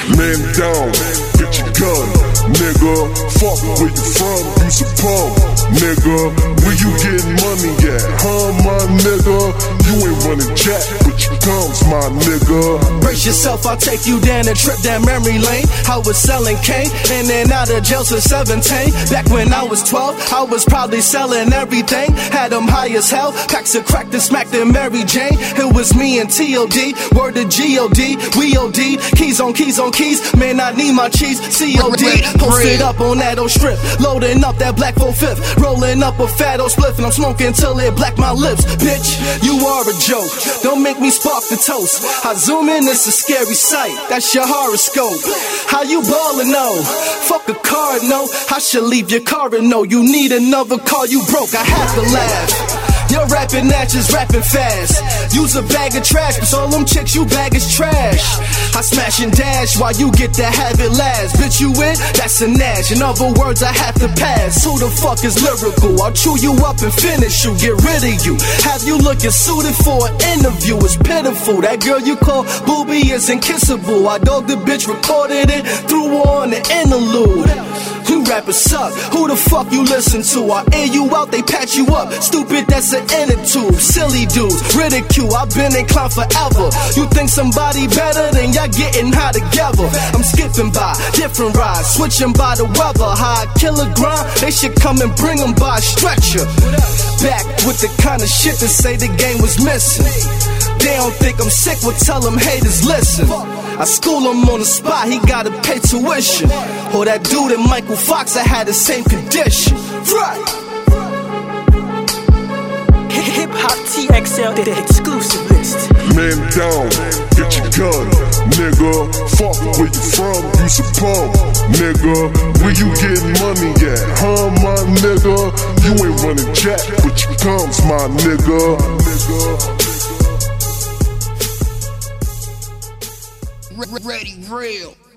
Man down, get your gun, nigga. Fuck where you from, you's a pump, nigga. Where you getting money at, huh, my nigga? You ain't running jack, but you comes, my nigga. Brace yourself, I'll take you down a trip down memory lane. I was selling cane, in and out of jail since 17. Back when I was 12, I was probably selling everything. Had them high as hell, packs of crack that smacked in Mary Jane. It was me and T.O.D., word to G.O.D., we O.D. Keys on keys on keys, man, I need my cheese, C.O.D. Posted up on that old strip, loading up that black 4/5, rolling up a fat old spliff, and I'm smoking till it black my lips. Bitch, you are a joke, don't make me spark the toast. I zoom in, it's a scary sight, that's your horoscope. How you ballin', no? Fuck a car, no. I should leave your car and no. You need another car, you broke, I have to laugh. You're rapping that, just rapping fast. Use a bag of trash, cause all them chicks you bag is trash. I smash and dash while you get to have it last. Bitch, you in? That's a Nash. In other words, I have to pass. Who the fuck is lyrical? I'll chew you up and finish you, get rid of you. Have you looking suited for an interview? It's pitiful. That girl you call Booby isn't kissable. I dogged the bitch, recorded it, threw her on the interlude. You rappers suck, who the fuck you listen to? I air you out, they patch you up. Stupid, that's an inner tube. Silly dudes, ridicule, I've been in clown forever. You think somebody better, then y'all getting high together. I'm skipping by different rides, switching by the weather. High killer grind, they should come and bring them by a stretcher. Back with the kind of shit that say the game was missing. They don't think I'm sick, well tell them haters listen. I school him on the spot, he gotta pay tuition. Or that dude in Michael Fox, I had the same condition. Right. Hip Hop TXL, the exclusive list. Man down, get your gun, nigga. Fuck where you from, you's a pump, nigga. Where you getting money at, huh, my nigga? You ain't running jack, but you comes, my nigga. Ready, real.